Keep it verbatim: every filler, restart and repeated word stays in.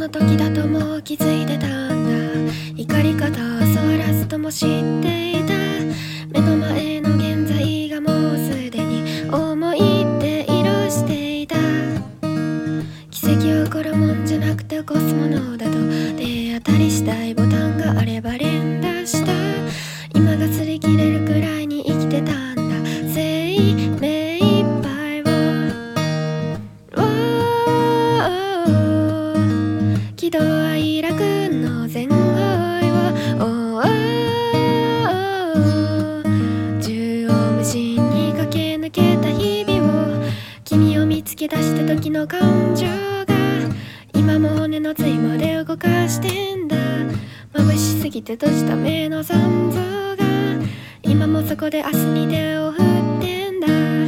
の時だともう気づいてたんだ。怒り方をそらすとも知っていた。目の前の現在がもうすでに思い出色していた。奇跡起こるもんじゃなくて起こすものだと手当たりしたいボタンがあれば連打した。今が擦り切れるくらいに生きてたんだ。生命いっぱいを喜怒哀楽の全方位を縦横無尽に駆け抜けた日々を、君を見つけ出した時の感情が今も骨の髄まで動かしてんだ。眩しすぎて閉じた目の残像が今もそこで明日に手を振ってんだ。